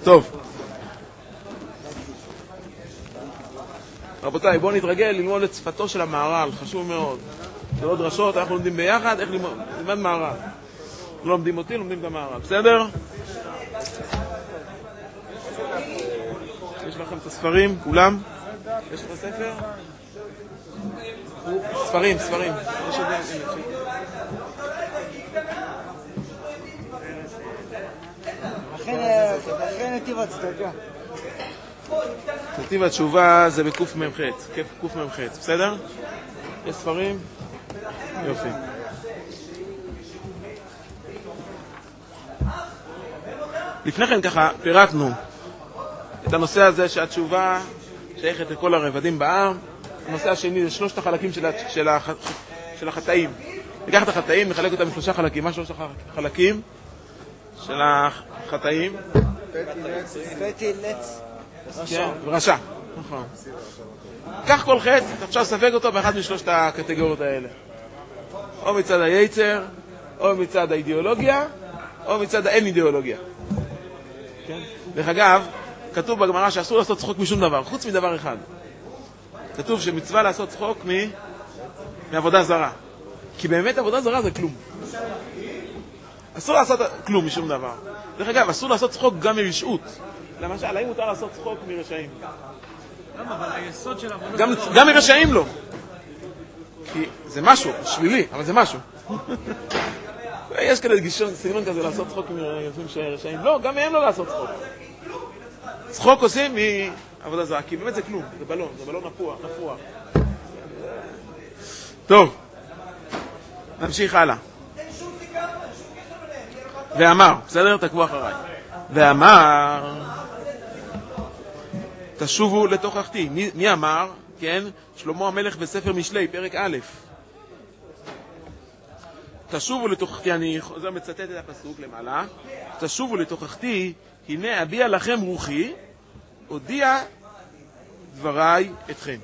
טוב. רבותיי, בואו נתרגל ללמוד את שפתו של המהר"ל, חשוב מאוד. זה עוד דרשות, אנחנו לומדים ביחד, איך ללמד מהר"ל. לא לומדים אותי, לומדים את המהר"ל, בסדר? יש לכם את הספרים, כולם? יש לך ספר? ספרים. יש עוד... אחרי נתיב הצדקה. נתיב התשובה זה בקוף ממחץ, קוף ממחץ, בסדר? יש ספרים? יופי. לפני כן ככה פירטנו את הנושא הזה שהתשובה שייכת לכל הרבדים בעם. הנושא השני זה שלושת החלקים של החטאים. ניקח את החטאים, נחלק אותם בשלושה חלקים. מה שלושת החלקים של החטאים? פתי, לץ, רשע. נכון. קח כל חטא, אפשר לסווג אותו באחת משלושת הקטגוריות האלה. או מצד היצר, או מצד האידיאולוגיה, או מצד האין אידיאולוגיה. דרך אגב, כתוב בגמרא שאסור לעשות צחוק משום דבר, חוץ מדבר אחד. כתוב שמצווה לעשות צחוק מעבודה זרה. כי באמת עבודה זרה זה כלום. אסור לעשות כלום משום דבר. דרך אגב, אסור לעשות צחוק גם מרשעות. למשל, האם מותר לעשות צחוק מרשעים? למה? אבל היסוד של עבודה... גם מרשעים לא. כי זה משהו, שלילי, אבל זה משהו. יש כאלה סגנון כזה לעשות צחוק מרשעים. לא, גם מהם לא לעשות צחוק. צחוק עושים מעבודה זרה, כי באמת זה כלום, זה בלון נפוח. טוב, נמשיך הלאה. ואמר, בסדר? תקבו אחריי. ואמר, תשובו לתוכחתי. מי אמר? כן? שלמה המלך בספר משלי, פרק א'. תשובו לתוכחתי, אני חוזר מצטט את הפסוק למעלה. תשובו לתוכחתי, הנה אביע לכם רוחי, הודיע דבריי אתכם.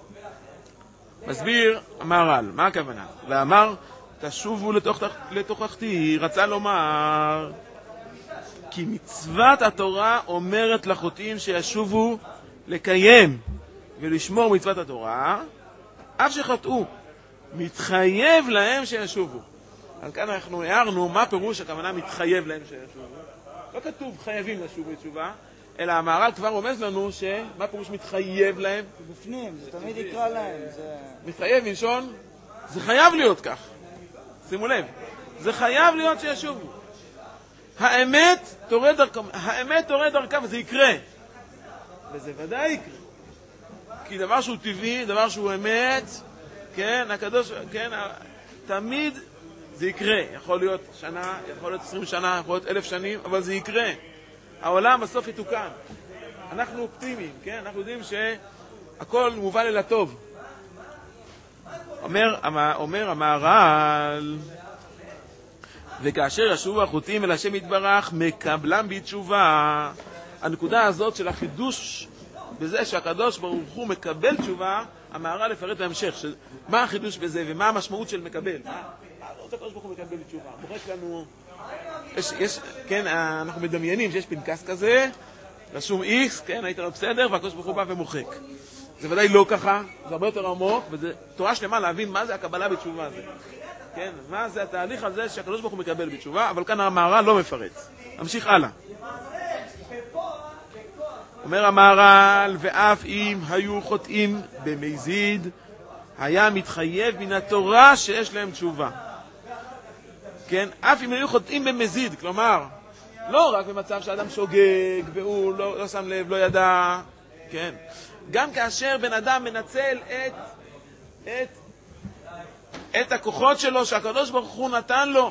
מסביר המהר"ל, מה הכוונה? ואמר, תשובו לתוכחתי, רצה לומר, כי מצוות התורה אומרת לחוטאים שישובו לקיים ולשמור מצוות התורה, אף שחטאו, מתחייב להם שישובו. אז כאן אנחנו הערנו מה פירוש הכוונה מתחייב להם שישובו. לא כתוב חייבים לשוב בתשובה, אלא המהר"ל כבר רומז לנו שמה פירוש מתחייב להם? בפנים, זה תמיד יקרא להם. מתחייב מלשון, זה חייב להיות כך. שימו לב, זה חייב להיות שישובו. האמת תורד דרכה וזה יקרה. וזה ודאי יקרה. כי דבר שהוא טבעי, דבר שהוא אמת, כן, הקדוש, כן, תמיד זה יקרה. יכול להיות שנה, יכול להיות 20 שנה, יכול להיות 1000 שנים, אבל זה יקרה. העולם בסוף יתוקן. אנחנו אופטימיים, כן? אנחנו יודעים שהכל מובן אל הטוב. אומר המהר"ל, וכאשר ישובו החוטאים אל השם יתברך, מקבלם בתשובה. הנקודה הזאת של החידוש בזה שהקדוש ברוך הוא מקבל תשובה, המהר"ל לפרט בהמשך. מה החידוש בזה ומה המשמעות של מקבל? מה רוצה הקדוש ברוך הוא מקבל תשובה? מוחק לנו... כן, אנחנו מדמיינים שיש פנקס כזה, רשום X, כן, היית לא בסדר, והקדוש ברוך הוא בא ומוחק. זה ודאי לא ככה, זה הרבה יותר עמוק, וזה תורה שלמה להבין מה זה הקבלה בתשובה הזה. כן, מה זה התהליך הזה שהקדוש ברוך הוא מקבל בתשובה, אבל כאן המהר"ל לא מפרט. נמשיך הלאה. אומר המהר"ל, ואף אם היו חוטאים במזיד, היה מתחייב מן התורה שיש להם תשובה. כן, אף אם היו חוטאים במזיד, כלומר, לא רק במצב שאדם שוגג, והוא לא שם לב, לא ידע, כן. גם כאשר בן אדם מנצל את הכוחות שלו שהקדוש ברוך הוא נתן לו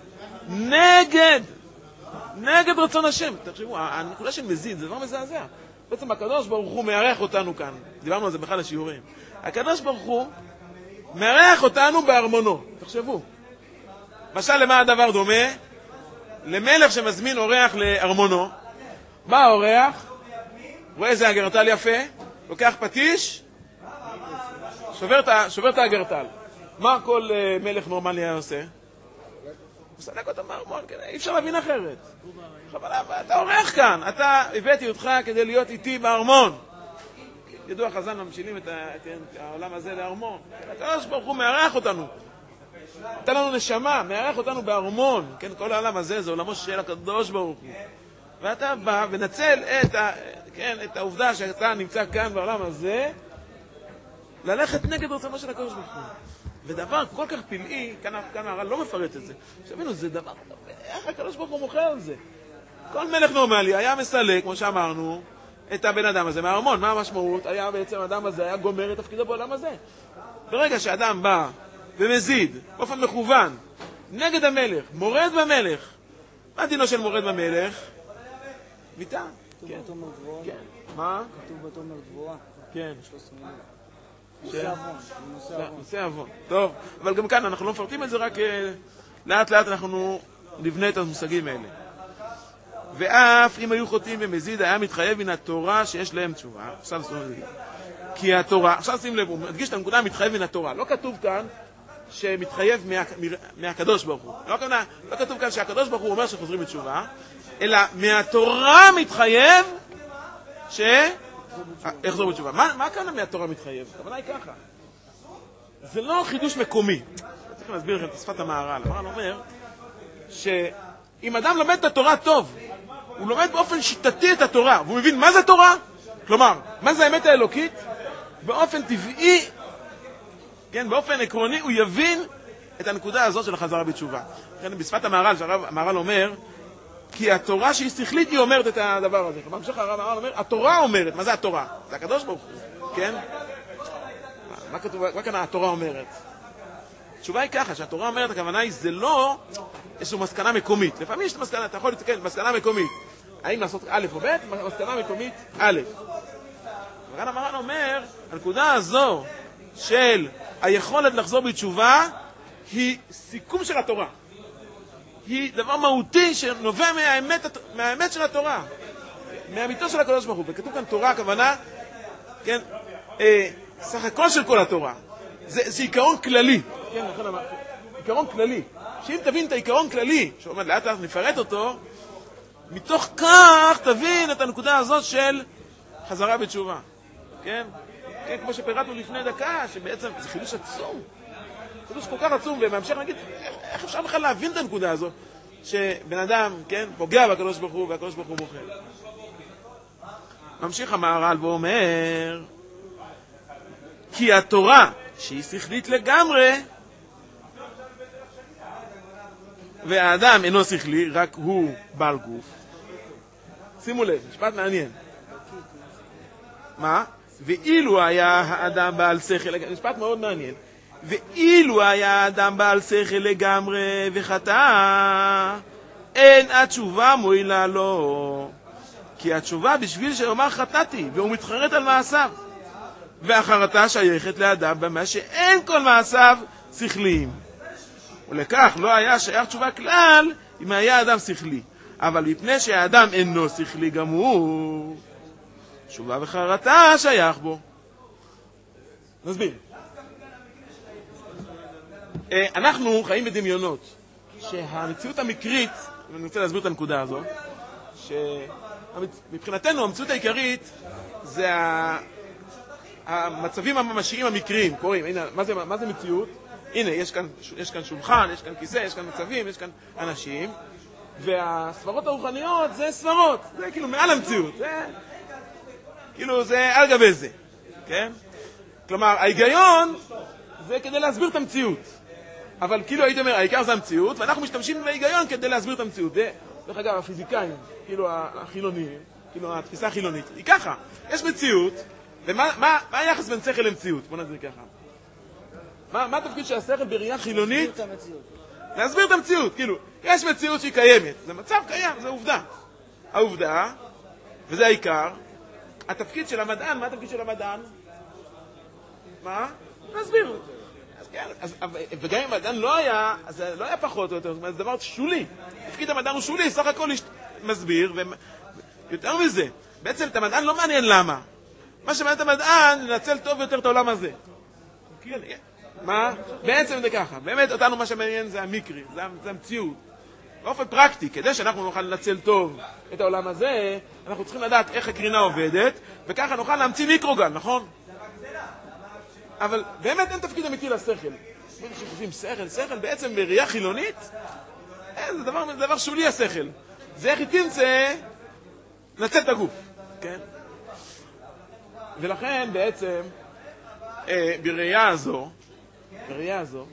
נגד רצון השם. תחשבו, הנקודה של מזיד זה לא מזעזע. בעצם הקדוש ברוך הוא מארח אותנו כאן. דיברנו על זה בכלל השיעורים. הקדוש ברוך הוא מארח אותנו בארמונו. תחשבו. משל למה הדבר דומה? למלך שמזמין אורח לארמונו. בא האורח, רואה איזה אגרטל יפה, לוקח פטיש, שובר את האגרטל. מה כל מלך נורמלי היה עושה? מסלק אותו מהארמון, אי אפשר להבין אחרת. אתה עורך כאן, אתה הבאתי אותך כדי להיות איתי בארמון. ידוע חז"ל ממשילים את העולם הזה לארמון. הקדוש ברוך הוא מארח אותנו. נתן לנו נשמה, מארח אותנו בארמון. כן, כל העולם הזה זה עולמו של הקדוש ברוך הוא. ואתה בא ונצל את העובדה שאתה נמצא כאן בעולם הזה, ללכת נגד רצונו של הקדוש ברוך הוא. ודבר כל כך פלאי, כאן הר"ל לא מפרט את זה. שתבינו, זה דבר, איך הקדוש ברוך הוא מוכר על זה? כל מלך נורמלי היה מסלק, כמו שאמרנו, את הבן אדם הזה מהארמון. מה המשמעות? היה בעצם האדם הזה, היה גומר את תפקידו בעולם הזה. ברגע שאדם בא ומזיד, באופן מכוון, נגד המלך, מורד במלך, מה דינו של מורד במלך? מיתה. כתוב בתומר דבורה. כן. מה? כתוב בתומר דבורה. כן. 13 מילים. נושא עוון. נושא עוון. טוב, אבל גם כאן אנחנו לא מפרטים את זה, רק לאט לאט אנחנו נבנה את המושגים האלה. ואף אם היו חוטאים ומזיד, היה מתחייב מן התורה שיש להם תשובה. עכשיו כי התורה, עכשיו שים לב, הוא מדגיש את הנקודה מתחייב מן התורה. לא כתוב כאן שמתחייב מהקדוש ברוך הוא. לא כתוב כאן שהקדוש ברוך הוא אומר שחוזרים בתשובה, אלא מהתורה מתחייב יחזור בתשובה. מה כאן מהתורה מתחייב? הכוונה היא ככה. זה לא חידוש מקומי. צריך להסביר לכם את שפת המהר"ל. המהר"ל אומר שאם אדם לומד את התורה טוב, הוא לומד באופן שיטתי את התורה, והוא מבין מה זה תורה? כלומר, מה זה האמת האלוקית? באופן טבעי, כן, באופן עקרוני, הוא יבין את הנקודה הזאת של החזרה בתשובה. כן, בשפת המהר"ל, המהר"ל אומר, כי התורה שהיא שכלית היא אומרת את הדבר הזה. כלומר, המשך המהר"ל אומר, התורה אומרת. מה זה התורה? זה הקדוש ברוך הוא, כן? מה כתוב? מה כאן התורה אומרת? התשובה היא ככה, שהתורה אומרת, הכוונה היא, זה לא איזושהי מסקנה מקומית. לפעמים יש מסקנה, אתה יכול להתקן, מסקנה מקומית. האם לעשות א' או ב'? מסקנה מקומית א'. וכאן המהר"ל אומר, הנקודה הזו של היכולת לחזור בתשובה, היא סיכום של התורה. היא דבר מהותי שנובע מהאמת של התורה. מהאמיתו של הקדוש ברוך הוא. וכתוב כאן תורה, הכוונה, כן, סך הכל של כל התורה. זה עיקרון כללי. כן, עיקרון כללי. שאם תבין את העיקרון כללי, שאומר לאט לאט נפרט אותו, מתוך כך תבין את הנקודה הזאת של חזרה בתשובה. כן? כן, כמו שפירטנו לפני דקה, שבעצם זה חידוש עצום. חידוש כל כך עצום, ובהמשך נגיד, איך אפשר בכלל להבין את הנקודה הזאת, שבן אדם, כן, פוגע בקדוש ברוך הוא, והקדוש ברוך הוא מוכר. ממשיך המהר"ל ואומר, כי התורה, שהיא שכלית לגמרי, והאדם אינו שכלי, רק הוא בעל גוף. שימו לב, משפט מעניין. מה? ואילו היה האדם בעל שכל, משפט מאוד מעניין. ואילו היה האדם בעל שכל לגמרי וחטא, אין התשובה מועילה לו. כי התשובה בשביל שאומר חטאתי, והוא מתחרט על מעשיו. והחרטה שייכת לאדם במה שאין כל מעשיו שכליים. ולכך לא היה שייך תשובה כלל אם היה אדם שכלי. אבל מפני שהאדם אינו שכלי גם הוא, תשובה וחרטה שייך בו. נסביר. אנחנו חיים בדמיונות, שהמציאות המקרית, אני רוצה להסביר את הנקודה הזו, שמבחינתנו המציאות העיקרית זה המצבים הממשיים המקריים, קוראים, הנה, מה זה מציאות? הנה, יש כאן שולחן, יש כאן כיסא, יש כאן מצבים, יש כאן אנשים, והספרות הרוחניות זה ספרות, זה כאילו מעל המציאות, זה כאילו זה על גבי זה, כן? כלומר, ההיגיון זה כדי להסביר את המציאות, אבל כאילו הייתי אומר, העיקר זה המציאות, ואנחנו משתמשים בהיגיון כדי להסביר את המציאות. דרך אגב, הפיזיקאים, כאילו החילוניים, כאילו התפיסה החילונית, היא ככה, יש מציאות, ומה היחס בין שכל למציאות? בוא נדבר ככה. מה התפקיד של השכל בראייה חילונית? להסביר את המציאות, כאילו, יש מציאות שהיא קיימת, זה מצב קיים, זה עובדה. העובדה, וזה העיקר, התפקיד של המדען, מה התפקיד של המדען? מה? להסביר. וגם אם המדען לא היה, אז זה לא היה פחות או יותר, זה דבר שולי. תפקיד המדען הוא שולי, סך הכל מסביר, ויותר מזה, בעצם את המדען לא מעניין למה. מה שמעניין את המדען, לנצל טוב יותר את העולם הזה. מה? בעצם זה ככה. באמת אותנו מה שמעניין זה המקרי, זה המציאות. באופן פרקטי, כדי שאנחנו נוכל לנצל טוב את העולם הזה, אנחנו צריכים לדעת איך הקרינה עובדת, וככה נוכל להמציא מיקרוגל, נכון? אבל באמת אין תפקיד אמיתי לשכל. שחושבים שכל בעצם בראייה חילונית, זה דבר שולי השכל. זה איך היא תמצא לנצל את הגוף, כן? ולכן בעצם בראייה הזו,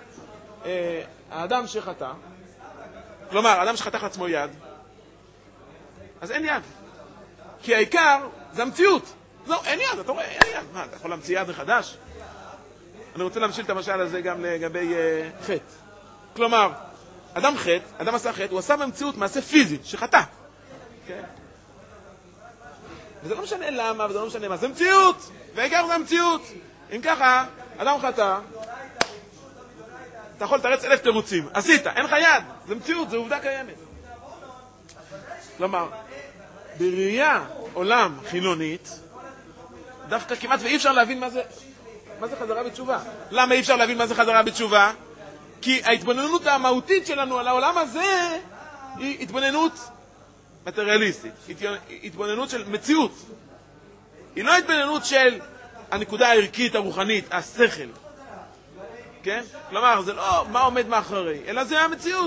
האדם שחטא, כלומר, האדם שחתך לעצמו יד, אז אין יד. כי העיקר זה המציאות. לא, אין יד, אתה רואה, אין יד. מה, אתה יכול להמציא יד מחדש? אני רוצה להמשיל את המשל הזה גם לגבי חטא. כלומר, אדם עשה חטא, הוא עשה במציאות מעשה פיזי, שחטא. כן? וזה לא משנה למה, וזה לא משנה מה, זה מציאות! והעיקר זה המציאות. אם ככה, אדם חטא, אתה יכול לתרץ 1000 תירוצים. עשית, אין לך יד. זה מציאות, זה עובדה קיימת. כלומר, בראייה עולם חילונית, דווקא כמעט ואי אפשר להבין מה זה חזרה בתשובה. למה אי אפשר להבין מה זה חזרה בתשובה? כי ההתבוננות המהותית שלנו על העולם הזה היא התבוננות מטריאליסטית, התבוננות של מציאות. היא לא התבוננות של הנקודה הערכית, הרוחנית, השכל. כן? כלומר, זה לא מה עומד מאחורי, אלא זה המציאות.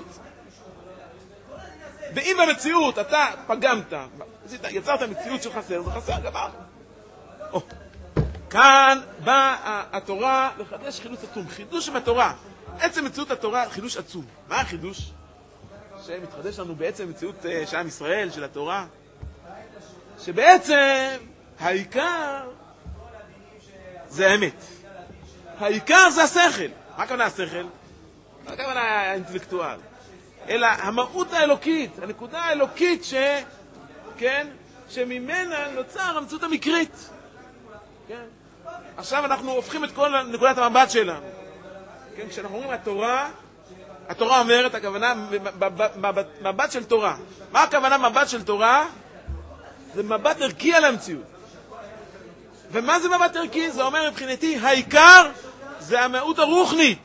ואם במציאות אתה פגמת, יצרת מציאות של חסר, זה חסר גמר. כאן באה התורה לחדש חילוץ עצום, חידוש בתורה. עצם מציאות התורה, חידוש עצום. מה החידוש? שמתחדש לנו בעצם מציאות של עם ישראל, של התורה. שבעצם העיקר זה האמת. העיקר זה השכל. מה הכוונה השכל? מה הכוונה האינטלקטואל? אלא המהות האלוקית, הנקודה האלוקית שממנה נוצר המציאות המקרית. כן? עכשיו אנחנו הופכים את כל נקודת המבט שלנו. כן? כשאנחנו אומרים התורה אומרת, הכוונה מבט של תורה. מה הכוונה מבט של תורה? זה מבט ערכי על המציאות. ומה זה מבט ערכי? זה אומר מבחינתי, העיקר זה המהות הרוחנית.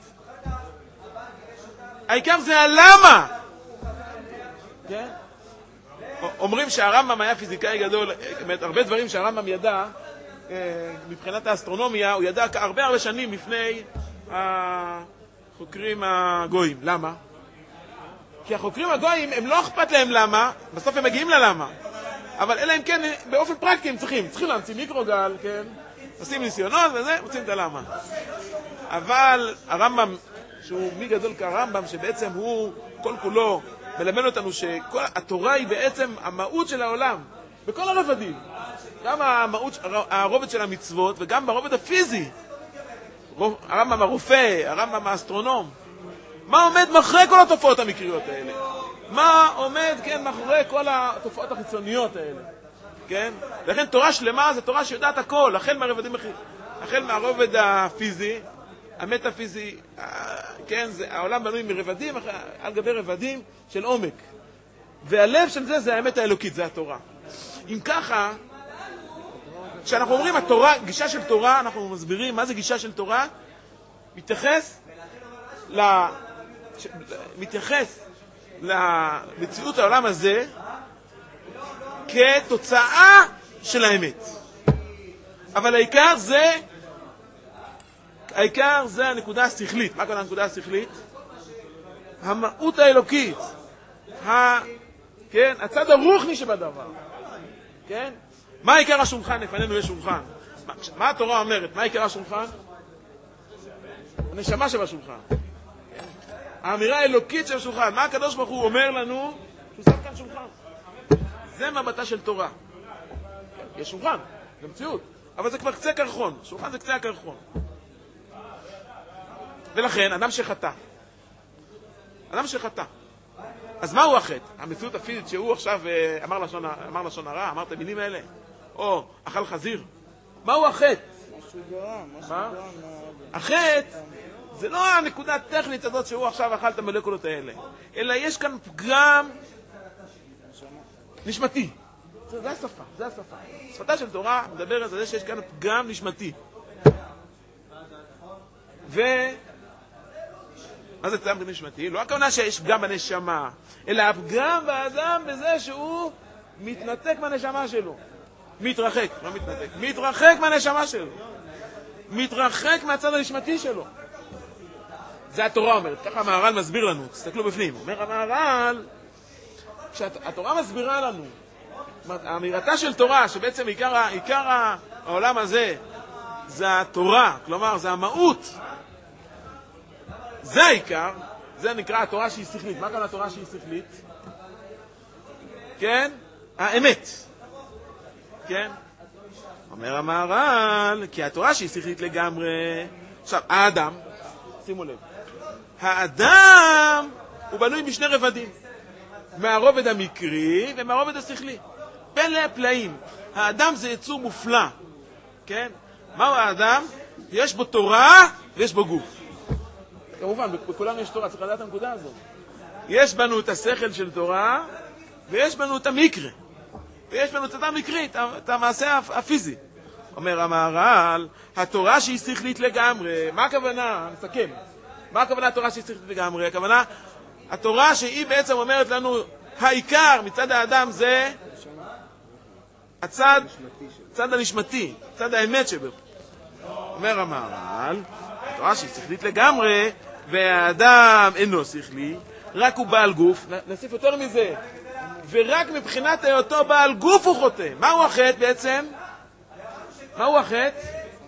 העיקר זה הלמה. כן? אומרים שהרמב"ם היה פיזיקאי גדול, הרבה דברים שהרמב"ם ידע, מבחינת האסטרונומיה, הוא ידע הרבה שנים לפני החוקרים הגויים. למה? כי החוקרים הגויים, הם לא אכפת להם למה, בסוף הם מגיעים ללמה. אבל אלא אם כן, באופן פרקטי הם צריכים להמציא מיקרוגל, כן? עושים ניסיונות וזה, מוצאים את הלמה. אבל הרמב"ם, שהוא מי גדול כהרמב"ם, שבעצם הוא כל כולו מלמד אותנו שכל התורה היא בעצם המהות של העולם, בכל הרבדים. גם הרובד של המצוות וגם ברובד הפיזי. הרמב"ם הרופא, הרמב"ם האסטרונום. מה עומד מאחורי כל התופעות המקריות האלה? מה עומד, כן, מאחורי כל התופעות החיצוניות האלה? כן? לכן תורה שלמה זה תורה שיודעת הכל, החל מהרובד הפיזי, המטאפיזי, כן, העולם בנוי מרבדים על גבי רבדים של עומק. והלב של זה האמת האלוקית, זה התורה. אם ככה, כשאנחנו אומרים התורה, גישה של תורה, אנחנו מסבירים מה זה גישה של תורה, מתייחס למציאות העולם הזה כתוצאה של האמת. אבל העיקר זה הנקודה השכלית. מה כאן הנקודה השכלית? המהות האלוקית. כן, הצד הרוחני שבדבר. כן? מה עיקר השולחן? לפנינו יש שולחן. מה התורה אומרת? מה עיקר השולחן? הנשמה שבשולחן. האמירה האלוקית של השולחן. מה הקדוש ברוך הוא אומר לנו? שהוא שם כאן שולחן. זה מבטה של תורה. יש שולחן, זה מציאות. אבל זה כבר קצה קרחון. שולחן זה קצה הקרחון. ולכן, אדם שחטא. אז מהו החטא? המציאות הפיזית שהוא עכשיו אמר לשון הרע, אמר את המילים האלה, או אכל חזיר. מהו החטא? החטא זה לא הנקודה הטכנית הזאת שהוא עכשיו אכל את המולקולות האלה, אלא יש כאן פגם נשמתי. זה השפה. שפתה של תורה מדברת על זה שיש כאן פגם נשמתי. מה זה פגם נשמתי? לא הכוונה שיש פגם בנשמה, אלא הפגם באדם בזה שהוא מתנתק מהנשמה שלו. מתרחק, לא מתנתק, מתרחק מהנשמה שלו. מתרחק מהצד הנשמתי שלו. זה התורה אומרת, ככה המהר"ל מסביר לנו, תסתכלו בפנים. אומר המהר"ל, כשהתורה מסבירה לנו, האמירתה של תורה, שבעצם עיקר העולם הזה, זה התורה, כלומר, זה המהות. זה העיקר, זה נקרא התורה שהיא שכלית. מה כאן התורה שהיא שכלית? כן? האמת. כן? אומר המהר"ל, כי התורה שהיא שכלית לגמרי. עכשיו, האדם, שימו לב, האדם הוא בנוי משני רבדים, מהרובד המקרי ומהרובד השכלי. פלא פלאים. האדם זה יצור מופלא. כן? מהו האדם? יש בו תורה ויש בו גוף. כמובן, בכולנו יש תורה, צריך לדעת את הנקודה הזאת. יש בנו את השכל של תורה, ויש בנו את המקרה. ויש בנו את המקרי, את המעשה הפיזי. אומר המהר"ל, התורה שהיא שכלית לגמרי, מה הכוונה? נסכם. מה הכוונה התורה שהיא שכלית לגמרי? הכוונה, התורה שהיא בעצם אומרת לנו, העיקר מצד האדם זה הצד הנשמתי, צד האמת שבו. אומר המהר"ל, התורה שהיא שכלית לגמרי, והאדם אינו שכלי, רק הוא בעל גוף, נוסיף יותר מזה, ורק מבחינת היותו בעל גוף הוא חוטא. מהו החטא בעצם? מהו החטא?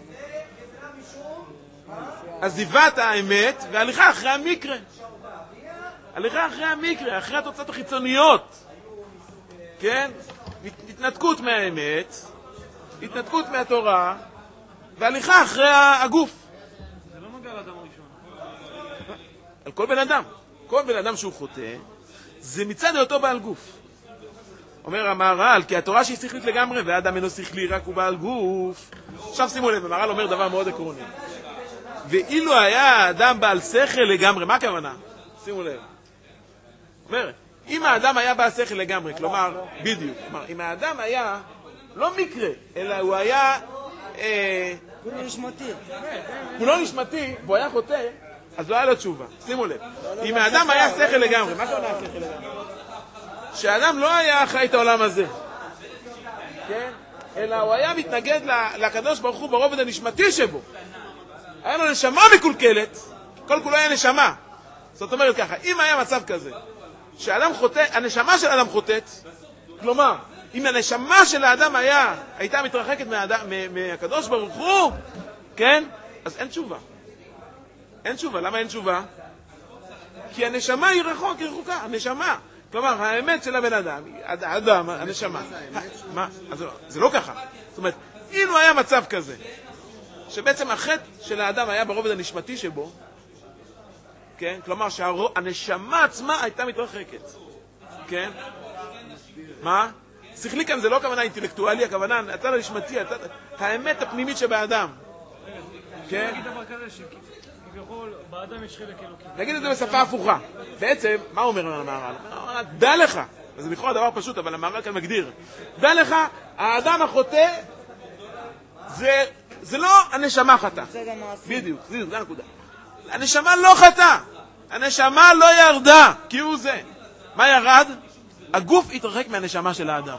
עזיבת האמת והליכה אחרי המקרה. הליכה אחרי המקרה, אחרי התוצאות החיצוניות. כן? התנתקות מהאמת, התנתקות מהתורה, והליכה אחרי הגוף. זה לא מגיע לאדם הראשון. על כל בן אדם. כל בן אדם שהוא חוטא, זה מצד היותו בעל גוף. אומר המהר"ל, כי התורה שהיא שכלית לגמרי, והאדם אינו שכלי, רק הוא בעל גוף. עכשיו שימו לב, המהר"ל אומר דבר מאוד עקרוני. ואילו היה האדם בעל שכל לגמרי, מה הכוונה? שימו לב. אומר, אם האדם היה בעל שכל לגמרי, כלומר, בדיוק, כלומר, אם האדם היה לא מקרה, אלא הוא היה כולו נשמתי. כולו נשמתי, והוא היה חוטא, אז לא היה לו תשובה. שימו לב. אם האדם היה שכל לגמרי, מה כוונה השכל לגמרי? שהאדם לא היה חי את העולם הזה, כן? אלא הוא היה מתנגד לקדוש ברוך הוא ברובד הנשמתי שבו. היה לו נשמה מקולקלת, כל כולו היה נשמה. זאת אומרת ככה, אם היה מצב כזה, שהאדם חוטא, הנשמה של האדם חוטאת, כלומר, אם הנשמה של האדם הייתה מתרחקת מהקדוש ברוך הוא, כן? אז אין תשובה. אין תשובה. למה אין תשובה? כי הנשמה היא רחוקה, הנשמה. כלומר, האמת של הבן אדם, האדם, הנשמה. מה? זה לא ככה. זאת אומרת, אילו היה מצב כזה, שבעצם החטא של האדם היה ברובד הנשמתי שבו, כן? כלומר, שהנשמה עצמה הייתה מתרחקת. כן? מה? שכלי כאן זה לא כוונה אינטלקטואלי, הכוונה, הצד הנשמתי, האמת הפנימית שבאדם. כן? נגיד דבר כזה שכביכול באדם יש חלק אלוקי. נגיד את זה בשפה הפוכה. בעצם, מה אומר המהר"ל? דע לך, זה לכאורה דבר פשוט, אבל המהר"ל כאן מגדיר. דע לך, האדם החוטא, זה לא הנשמה חטא. בדיוק, זה הנקודה. הנשמה לא חטא. הנשמה לא ירדה, כי הוא זה. מה ירד? הגוף התרחק מהנשמה של האדם.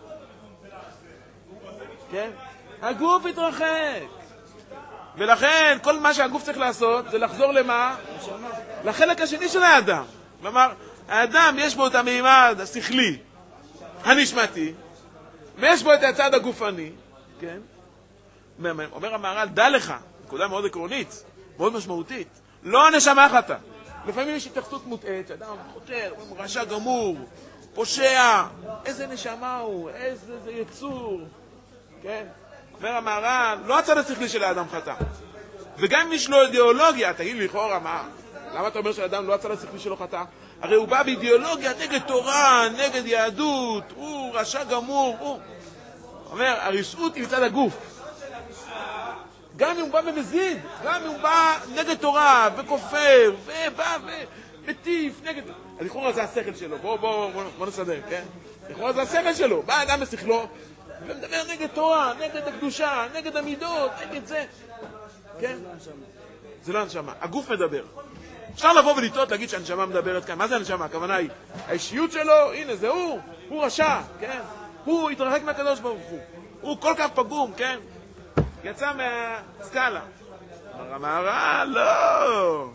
כן? הגוף התרחק. ולכן, כל מה שהגוף צריך לעשות, זה לחזור למה? לחלק השני של האדם. כלומר, האדם יש בו את המימד השכלי, הנשמתי, ויש בו את הצד הגופני. כן? אומר המהר"ל, דע לך, נקודה מאוד עקרונית, מאוד משמעותית, לא הנשמה חטא. לפעמים יש התייחסות מוטעית, שאדם חוטא, הוא רשע גמור, פושע, איזה נשמה הוא, איזה יצור. כן? אומר המהר"ל, לא הצד השכלי של האדם חטא. וגם אם יש לו אידיאולוגיה, תגיד לי לכאורה, למה אתה אומר שהאדם לא הצד השכלי שלו חטא? הרי הוא בא באידיאולוגיה נגד תורה, נגד יהדות, הוא רשע גמור, הוא. אומר, הרשעות היא מצד הגוף. גם אם הוא בא במזיד, גם אם הוא בא נגד תורה, וכופר, ובא ומטיף נגד... לכאורה זה השכל שלו, בוא נסדר, כן? לכאורה זה השכל שלו, בא אדם בשכלו, ומדבר נגד תורה, נגד הקדושה, נגד המידות, נגד זה. כן? זה לא הנשמה. הגוף מדבר. אפשר לבוא ולטעות, להגיד שהנשמה מדברת כאן. מה זה הנשמה? הכוונה היא, האישיות שלו, הנה, זה הוא רשע, כן? הוא התרחק מהקדוש ברוך הוא. הוא כל כך פגום, כן? יצא מהסקאלה. אמרה, לא.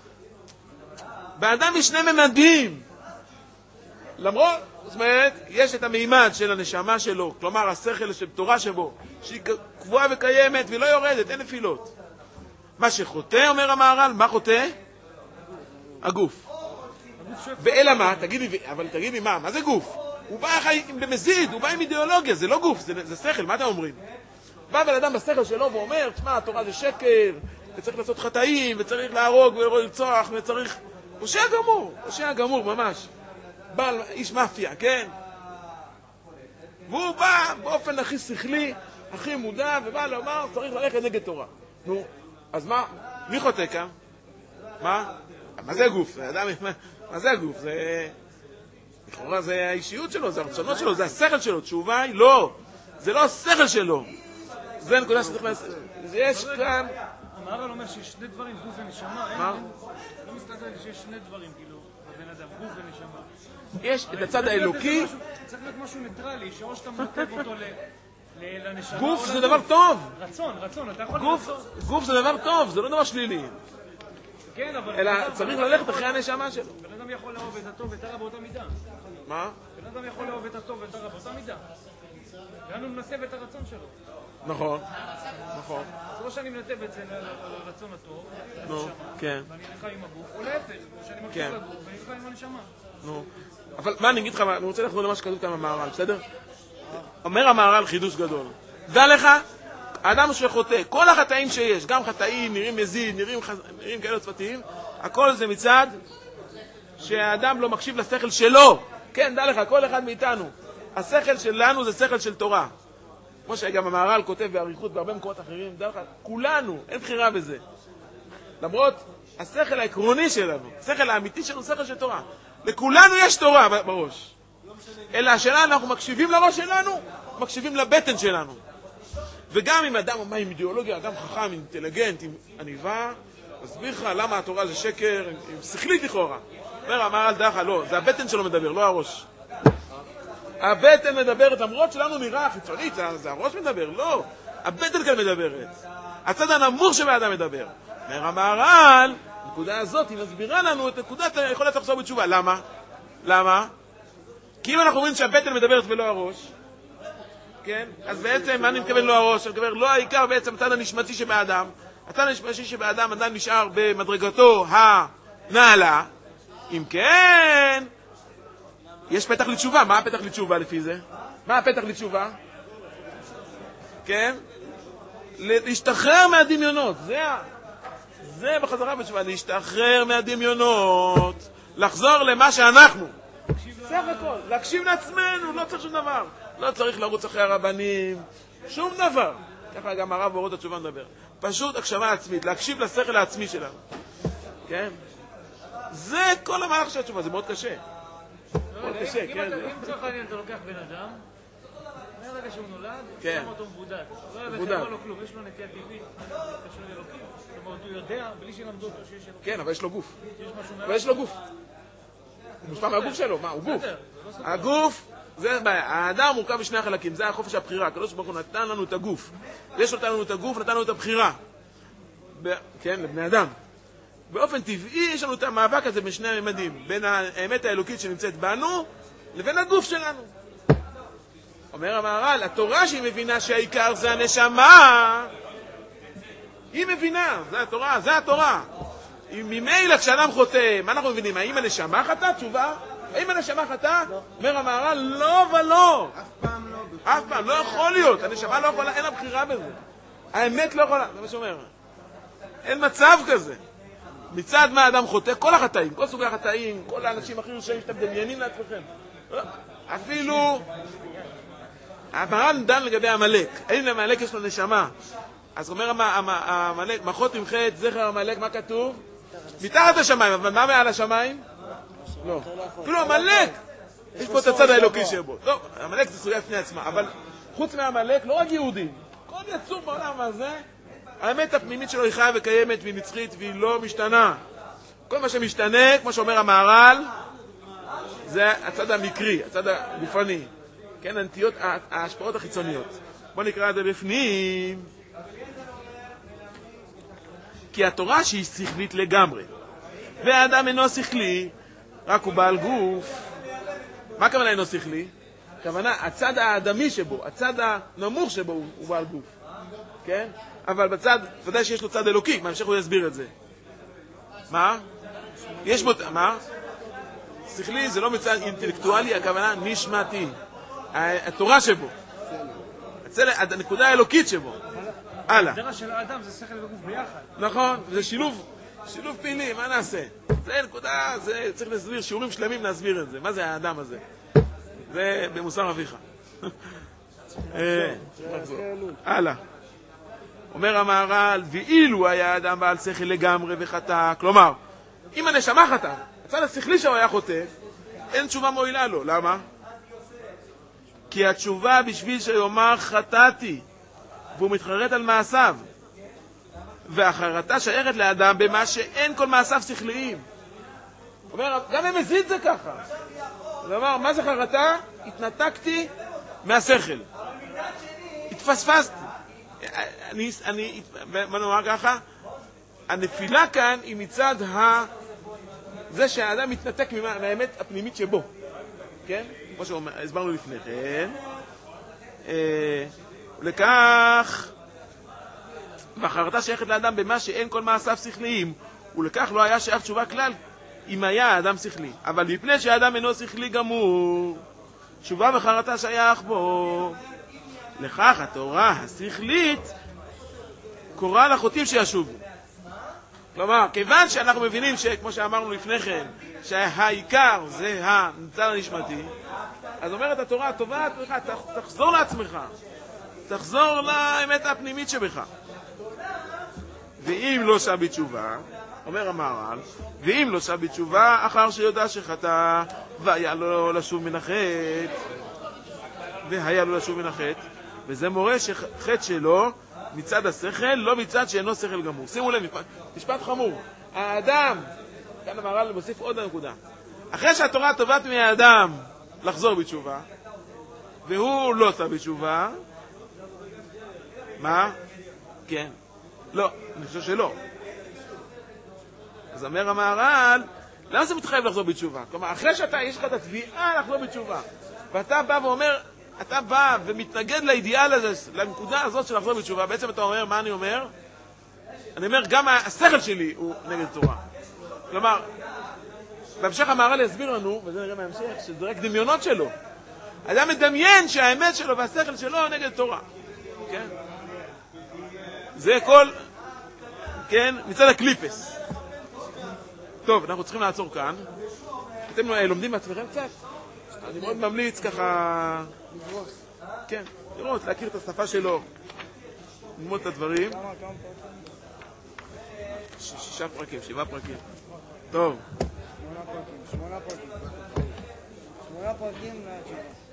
באדם יש שני ממדים. למרות, זאת אומרת, יש את המימד של הנשמה שלו, כלומר, השכל של תורה שבו, שהיא קבועה וקיימת והיא לא יורדת, אין נפילות. מה שחוטא, אומר המהר"ל, מה חוטא? הגוף. ואלא מה? אבל תגיד לי מה זה גוף? הוא בא במזיד, הוא בא עם אידיאולוגיה, זה לא גוף, זה שכל, מה אתם אומרים? בא בן אדם בשכל שלו ואומר, תשמע, התורה זה שקר, וצריך לעשות חטאים, וצריך להרוג ולרצוח, וצריך... הושע גמור, ממש. בעל איש מאפיה, כן? והוא בא באופן הכי שכלי, הכי מודע, ובא לומר, צריך ללכת נגד תורה. נו, אז מה? מי חוטא כאן? מה? מה זה הגוף? מה זה הגוף? לכאורה זה האישיות שלו, זה הרצונות שלו, זה השכל שלו. תשובה היא לא. זה לא השכל שלו. זה נקודה שצריך לעשות. יש כאן... המהר"ל אומר שיש שני דברים, גוף ונשמה. מה? לא מסתכל שיש שני דברים, כאילו, בבן אדם, גוף ונשמה. יש את הצד האלוקי. צריך להיות משהו ניטרלי, שאו שאתה מוטב אותו לנשמה. גוף זה דבר טוב. רצון, אתה יכול לרצון. גוף זה דבר טוב, זה לא דבר שלילי. כן, אבל... אלא צריך ללכת אחרי הנשמה שלו. בן אדם יכול לאהוב את הטוב ואת הרע באותה מידה. מה? בן אדם יכול לאהוב את הטוב ואת הרע באותה מידה. לאן הוא מנסב את הרצון שלו. נכון. אז או שאני מנתב את זה לרצון הטוב, נו, כן. ואני נלך עם הגוף, או להפך, או שאני מקשיב לגוף ואני נלך עם הנשמה. נו. אבל מה, אני אגיד לך, אני רוצה לחזור למה שכתוב כאן במהר"ל, בסדר? אומר המהר"ל חידוש גדול. דע לך, האדם שחוטא, כל החטאים שיש, גם חטאים, נראים מזיד, נראים כאלה צפתיים, הכל זה מצד שהאדם לא מקשיב לשכל שלו. כן, דע לך, כל אחד מאיתנו. השכל שלנו זה שכל של תורה. כמו שגם המהר"ל כותב בעריכות בהרבה מקומות אחרים, דע לך, כולנו, אין בחירה בזה. למרות השכל העקרוני שלנו, השכל האמיתי שלנו, שכל של תורה. לכולנו יש תורה בראש. אלא השאלה, אנחנו מקשיבים לראש שלנו, מקשיבים לבטן שלנו. וגם אם אדם אומר עם אידיאולוגיה, אדם חכם, אינטליגנט, עם עניבה, מסביר לך למה התורה זה שקר, עם שכלית לכאורה. אומר המהר"ל, דע לך, לא, זה הבטן שלו מדבר, לא הראש. הבטן מדברת, למרות שלנו נראה חיצונית, זה הראש מדבר, לא. הבטן כאן מדברת. הצד הנמוך שבאדם מדבר. אומר המהר"ל, הנקודה הזאת היא מסבירה לנו את נקודת היכולת לחזור בתשובה. למה? כי אם אנחנו אומרים שהבטן מדברת ולא הראש, כן? אז בעצם מה אני מתכוון לא הראש? אני מתכוון לא העיקר בעצם הצד הנשמתי שבאדם. הצד הנשמתי שבאדם עדיין נשאר במדרגתו הנעלה. אם כן, יש פתח לתשובה. מה הפתח לתשובה לפי זה? מה הפתח לתשובה? כן? להשתחרר מהדמיונות. זה בחזרה בתשובה. להשתחרר מהדמיונות. לחזור למה שאנחנו. סך הכל. להקשיב לעצמנו. לא צריך שום דבר. לא צריך לרוץ אחרי הרבנים. שום דבר. ככה גם הרב אורות התשובה מדבר. פשוט הקשבה עצמית. להקשיב לשכל העצמי שלנו. כן? זה כל המהלך של התשובה. זה מאוד קשה. מאוד קשה, כן. אם צריך לעניין, אתה לוקח בן אדם, מהרגע שהוא נולד, כן. שם אותו מבודד. מבודד. לא לו כלום, יש לו נטייה טבעית, קשור לאלוקים. זאת אומרת, הוא יודע, בלי שלמדו אותו שיש אלוקים. כן, אבל יש לו גוף. יש משהו אבל יש לו גוף. הוא מושפע מהגוף שלו. מה, הוא גוף. הגוף, זה בעיה. האדם מורכב משני החלקים. זה החופש הבחירה. הקדוש ברוך הוא נתן לנו את הגוף. יש נתן לנו את הגוף, נתן לנו את הבחירה. כן, לבני אדם. באופן טבעי יש לנו את המאבק הזה בין שני הממדים, בין האמת האלוקית שנמצאת בנו לבין הגוף שלנו. אומר המהר"ל, התורה שהיא מבינה שהעיקר זה הנשמה, היא מבינה, זה התורה. ממילא כשאדם חוטא, מה אנחנו מבינים? האם הנשמה חטא? תשובה? האם הנשמה חטא? אומר המהר"ל, לא ולא. אף פעם, לא יכול להיות. הנשמה לא יכולה, אין לה בחירה בזה. האמת לא יכולה, זה מה שאומר. אין מצב כזה. מצד מה האדם חוטא? כל החטאים, כל סוגי החטאים, כל האנשים הכי רשעים שאתם דמיינים לעצמכם. אפילו המהר"ל דן לגבי המלאק. האם למלאק יש לו נשמה? אז אומר המלאק, מחות עם חטא, זכר המלאק, מה כתוב? מתחת השמיים, אבל מה מעל השמיים? לא. אפילו המלאק, יש פה את הצד האלוקי שבו. לא, המלאק זה סוגיה בפני עצמה, אבל חוץ מהמלאק, לא רק יהודים. כל יצור בעולם הזה, האמת הפנימית שלו היא חיה וקיימת והיא נצחית והיא לא משתנה. כל מה שמשתנה, כמו שאומר המהר"ל, זה הצד המקרי, הצד הגופני. כן, הנטיות, ההשפעות החיצוניות. בוא נקרא את זה בפנים. כי התורה שהיא שכלית לגמרי, והאדם אינו שכלי, רק הוא בעל גוף. מה הכוונה אינו שכלי? הכוונה, הצד האדמי שבו, הצד הנמוך שבו הוא בעל גוף. כן? אבל בצד, ודאי שיש לו צד אלוקי, בהמשך הוא יסביר את זה. מה? יש בו, מה? שכלי זה לא מצד אינטלקטואלי, הכוונה נשמתי. התורה שבו. הנקודה האלוקית שבו. הלאה. הדרה של האדם זה שכל וגוף ביחד. נכון, זה שילוב פעילי, מה נעשה? זה נקודה, זה צריך להסביר, שיעורים שלמים להסביר את זה. מה זה האדם הזה? זה במוסר אביך. הלאה. אומר המהר"ל, ואילו היה האדם בעל שכל לגמרי וחטא, כלומר, אם הנשמה חטא, הצד השכלי שהוא היה חוטא, אין תשובה מועילה לו. למה? כי התשובה בשביל שיאמר חטאתי, והוא מתחרט על מעשיו, והחרטה שייכת לאדם במה שאין כל מעשיו שכליים. אומר, גם הם מזיד זה ככה. כלומר, מה זה חרטה? התנתקתי מהשכל. התפספסתי. מה נאמר ככה? הנפילה כאן היא מצד זה שהאדם מתנתק מהאמת הפנימית שבו. כן? כמו שהסברנו לפני כן. ולכך, והחרטה שייכת לאדם במה שאין כל מעשיו שכליים, ולכך לא היה שאף תשובה כלל אם היה האדם שכלי. אבל מפני שהאדם אינו שכלי גמור, תשובה וחרטה שייך בו. לכך התורה השכלית קוראה לחוטאים שישובו. כלומר, כיוון שאנחנו מבינים שכמו שאמרנו לפני כן, שהעיקר זה הנצר הנשמתי, אז אומרת התורה, טובה, תחזור לעצמך, תחזור לאמת הפנימית שבך. ואם לא שב בתשובה, אומר המהר"ל, ואם לא שב בתשובה, אחר שיודע שחטא, והיה לו לשוב מן החטא, וזה מורה שחטא שלו מצד השכל, לא מצד שאינו שכל גמור. שימו לב, משפט חמור. האדם, כאן המהר"ל מוסיף עוד נקודה. אחרי שהתורה תובעת מהאדם לחזור בתשובה, והוא לא עשה בתשובה, מה? כן. לא, אני חושב שלא. אז אומר המהר"ל, למה זה מתחייב לחזור בתשובה? כלומר, אחרי שאתה, יש לך את התביעה לחזור בתשובה, ואתה בא ואומר, אתה בא ומתנגד לאידיאל הזה, לנקודה הזאת של לחזור בתשובה, בעצם אתה אומר, מה אני אומר? אני אומר, גם השכל שלי הוא נגד תורה. כלומר, בהמשך המהר"ל יסביר לנו, וזה נראה בהמשך, שזה רק דמיונות שלו. אדם מדמיין שהאמת שלו והשכל שלו נגד תורה. כן? זה כל, כן, מצד הקליפס. טוב, אנחנו צריכים לעצור כאן. אתם לומדים מעצמכם קצת? אני מאוד ממליץ ככה, כן, לראות, להכיר את השפה שלו, ללמוד את הדברים. 6 פרקים, 7 פרקים. טוב. 8 פרקים. 8 פרקים.